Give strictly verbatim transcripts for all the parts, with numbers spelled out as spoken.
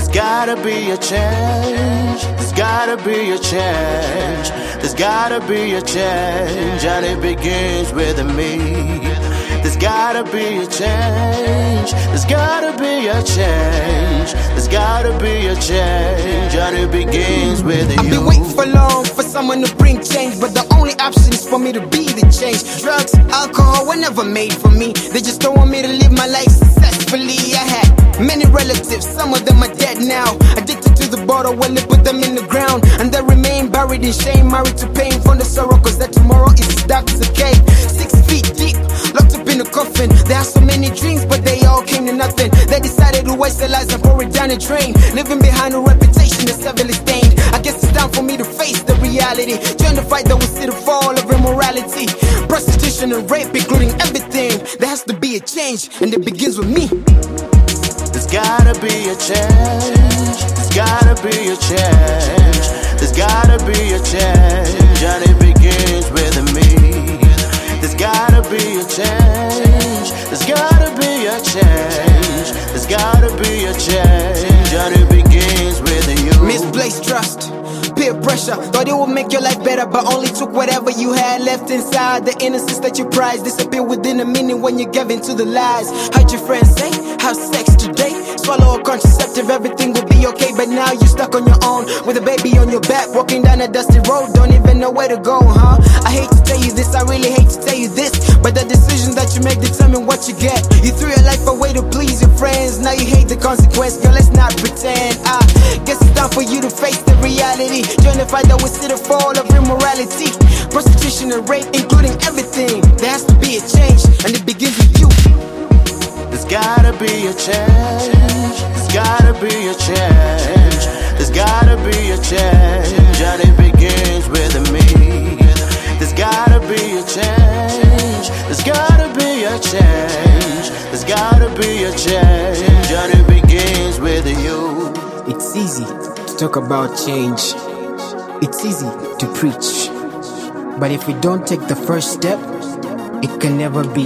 There's gotta be a change. There's gotta be a change. There's gotta be a change, and it begins with me. There's gotta be a change. There's gotta be a change. There's gotta be a change, and it begins with you. I've been waiting for long for someone to bring change, but the only option is for me to be the change. Drugs, alcohol were never made for me. They just don't want me to live my life successfully. I had many relatives, some of them are dead now. Addicted to the bottle, well, they put them in the ground, and they remain buried in shame, married to pain from the sorrow, cause that tomorrow is dark as a cave. Six feet deep, locked up in a coffin. There are so many dreams, but they all came to nothing. They decided to waste their lives and pour it down the drain, living behind a reputation that's heavily stained. I guess it's time for me to face the reality, join the fight that will see the fall of immorality, prostitution and rape, including everything. There has to be a change, and it begins with me. There's gotta be a change. There's gotta be a change. There's gotta be a change, and it begins with me. There's gotta be a change. There's gotta be a change. There's gotta be a change, and it begins with you. Misplaced trust, peer pressure, thought it would make your life better, but only took whatever you had left inside. The innocence that you prize disappear within a minute when you give in to the lies. Heard your friends say, have sex today, swallow a contraceptive, everything will be okay. But now you're stuck on your own, with a baby on your back, walking down a dusty road, don't even know where to go, huh? I hate to tell you this, I really hate to tell you this, but the decisions that you make determine what you get. You threw your life away to please your friends, now you hate the consequence. Girl, let's not pretend. I guess it's time for you to face the reality, join the fight that will see the fall of immorality, prostitution and rape, including everything. There has to be a change, and it begins with you. There's gotta be a change. There's gotta be a change. There's gotta be a change, and it begins with me. There's gotta be a change. There's gotta be a change. There's gotta be a change, and it begins with you. It's easy to talk about change. It's easy to preach, but if we don't take the first step, it can never be.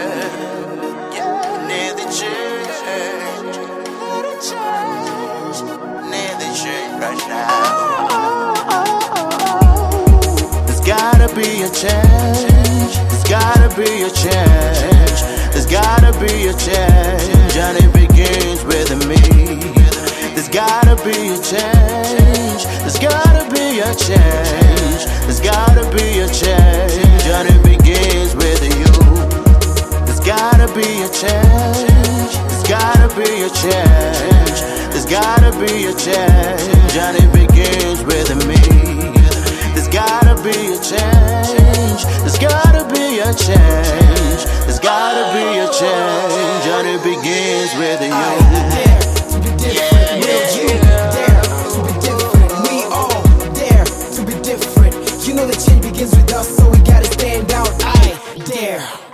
There's gotta be a change. There's gotta be a change. There's gotta be a change, and it begins with me. There's gotta be a change. There's gotta be a change. There's gotta be a change, and it begins with you. There's gotta be a change. There's gotta be a change. There's gotta be a change, and it begins with me. There's gotta be a change. There's gotta be a change. There's gotta be a change, and it begins with you. Dare to be different, will you? Dare to be different, we all dare to be different. You know the change begins with us, so we gotta stand out. I dare.